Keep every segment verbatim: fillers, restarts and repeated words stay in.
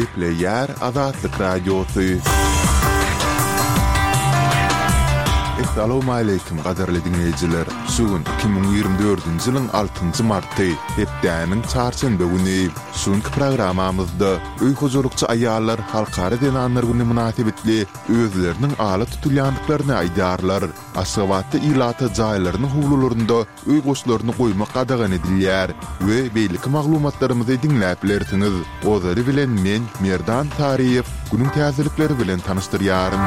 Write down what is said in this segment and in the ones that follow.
Geple yer Azatlık Radyosu. Assalamu alaykum qadarly dinleyijiler. Sugun iki bin ýygrimi dördünji ýylyň altynjy marty, hepdäniň çarşamba güni şuňky programamyzda öý huzurlukçy aýallar halkara denanlar güni münasibetli özleriniň ala tutulýandyklaryny aýdarlar. Aşgabatda ilata jaýlarynyň howlularynda öý goşlaryny goýmak qadagany edilýär we beýleki maglumatlarymyzy dinläp bilersiňiz. Ozary bilen men Merdan Tariýew günüň täzelikleri bilen tanystyryarym.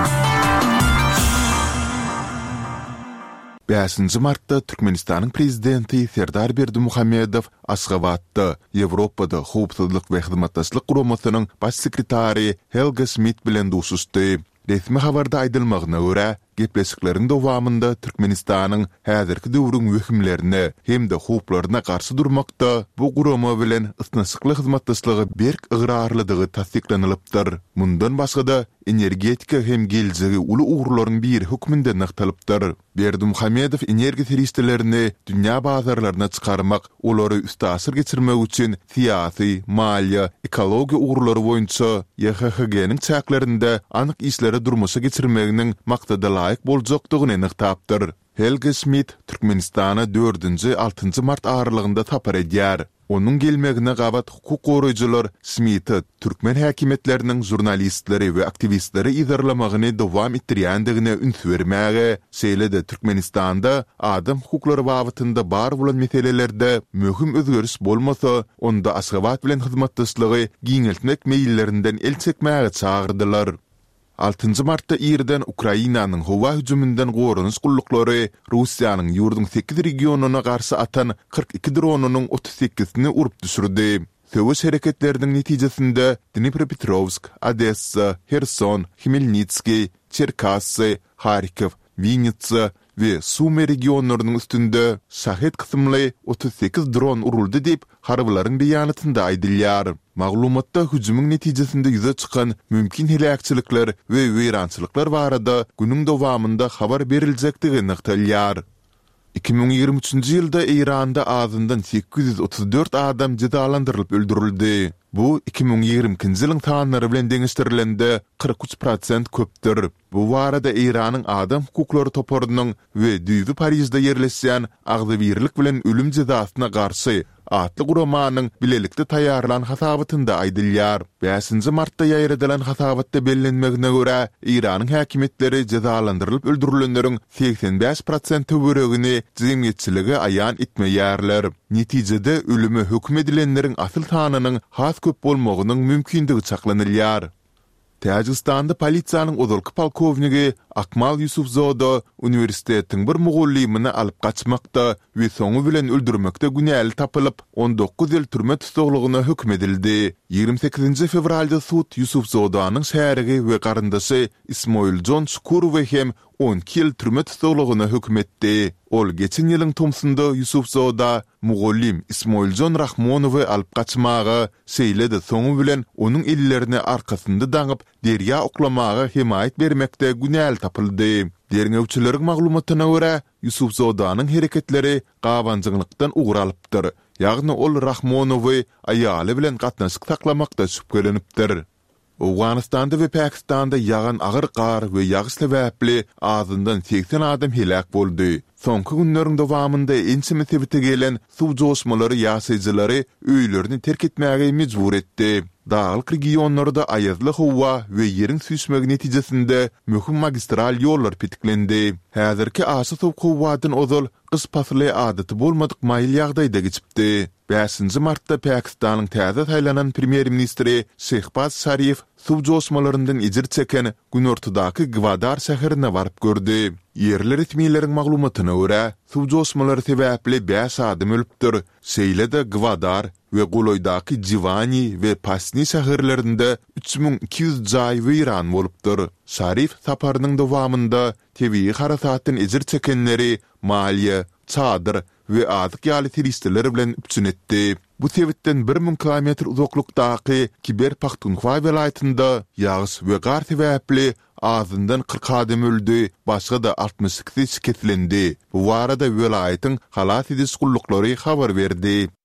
beşinji martda Türkmenistanyň prezidenti Serdar Berdimuhammedow Aşgabatda Ýewropada howpsuzlyk we hyzmatdaşlyk guramasynyň baş sekretary Helga Schmidt bilen duşuşdy. Resmi habarda aýdylmagyna görä, gepleşikleriň dowamında Türkmenistanyň häzirki döwrüň wekimlerini hemde howplaryna garşy durmakda bu gurama bilen ysnaşykly hyzmatdaşlygy berk ıgrarlydygy tasdiklanylypdyr. Mundan başga da energetika hem geljegi uly ugrularyň bir hükmünde naktalypdyr. Berdimuhammedow energi serişdelerini dünýä bazarlaryna çykarmak, olary üstasyr geçirmek üçin siýasy, maliýa, ekologiýa ugrulary boýunça Y H H G'niň çäklerinde anyk işleri durmuşa geçirmeginiň maksady laýyk boljakdygyny anyktapdyr. Helga Schmidt Türkmenistana dördünji altynjy mart aralygynda tapar edýär. Onun gelmegine gabat hukuk goraýjylar Schmidt'i Türkmen häkimetläriniň jurnalistleri we aktivistleri idarlamagyny dowam etdirýändigine üns bermäge, şeýle-de Türkmenistanda adam hukuklary babatynda bar bolan meselelerde möhüm özgörüş bolmasa, onda Aşgabat bilen hyzmatdaşlygy giňeltmek meýillerinden el çekmäge çagyrdylar. altynjy martda ýerden Ukrainanyň howa hüjümünden gorunys gullukları Russiýanyň ýurdun sekiz regionuna garşy atan kırk iki dronunyň otuz sekizini urup düşürdi. Söwüş hereketleriniň netijesinde Dnipropetrovsk, Odessa, Kherson, Khmelnytski, Cherkasy, Kharkiv, Vinnytsa we Sumy regionlarynyň üstünde şahit kysymly otuz sekiz dron uruldy diýip harbalaryň beýanatynda aýdylýar. Maglumatda hüjümüň netijesinde ýüze çykan mümkin helakçylyklar we weýrançylyklar barada günüň dowamında habar beriljektigi nykdalýar. iki bin ýygrimi üçünji ýylda Iranda azyndan sekiz ýüz otuz dört adam jedalandyrylyp öldürildi. Bu iki bin ýygrimiňji ýylyň tanlary bilen deňişdirilende kırk üç prosent köpdür. Bu barada Iranyň adam hukuklary toparynyň we düýbi Parisde ýerleşýän agzybirlik bilen ölüm jezasyna garşy atly guramanyň bilelikde taýýarlan hasabatynda aýdylýar. beşinji martda ýaýradylan hasabatda bellenmegine görä, Iranyň häkimetleri jezalandyrylyp öldürilenleriň seksen beş prosent töweregini jemgyýetçiligi aýan etmeýärler. Netijede ölüme hökm edilenleriň asyl sanynyň has köp bolmagynyň mümkindigi çaklanylýar. Täjikistanda polisiýanyň ozalky polkowniki Akmal Yusufzoda universitetiň bir mugullimini alyp gaçmakda we soňu bilen öldürmekde günäli tapylyp on dokuz ýyl türme tutuglygyna hökm edildi. ýygrimi sekizinji fevralda sud Yusufzodanyň şäherigi we garyndaşy Ismoiljon Şukurowy hem on iki ýyl türme tutuglygyna hökm etdi. Ol geçen ýylyň tomsunda Yusufzoda mugullim Ismoiljon Rahmonowy alyp gaçmagy, şeýle-de soňu bilen onuň ellerini arkasynda daňyp derýa oklamagy himayet bermekde günäli tapyldy. Derňewçileriň maglumatyna görä, Yusufzodanyň hereketleri gawanjynlykdan ugralypdyr. Ýagny ol Rahmonowy aýaly bilen gatnaşyk saklamakda şüphelenipdir. Awganistanda we Pakistanda ýagan agyr gar we ýagyş sebäpli azyndan seksen adam helak boldy. Soňky günleriň dowamında ençime sebäpde gelen suw joşmalary ýaşaýjylary öýlerini terk etmäge mejbur etdi. Dağlık regionlarda ayazlı hova ve yerin süýsmegi netijesinde möhüm magistral ýollar pitiklendi. Häzirki aşy sow howwadan ozal kys pasly adaty bolmadyk maýyl ýagdaýda geçipdi. beşinji martda Pakistanyň täze taýlanan premier ministri Shehbaz Sharif suw joşmalaryndan ejir çeken gün ortadaky Gwadar şäherine baryp gördi. Yerli resmiýetleriniň maglumatyna görä, suw joşmalary sebäpli beş adam ölüpdir. Şeýle-de Gwadar we Goloýdaky Jivani we Pasni şäherlerinde üç bin iki ýüz jaý weýran bolupdyr. Şarif saparynyň dowamında tebii harasatdan ejir çekenleri maliýe, çadyr we adyk ýaly teristler bilen üpçün etdi. Bu sebäpden bir min kilometr uzaklykdaky Kiber Pakhtunkhwa welaýatynda ýagyş we gar sebäpli azyndan kırk adam öldü, başga da altmış iki şiketlendi. Bu arada welaýatyň halat edis gullukları habar berdi.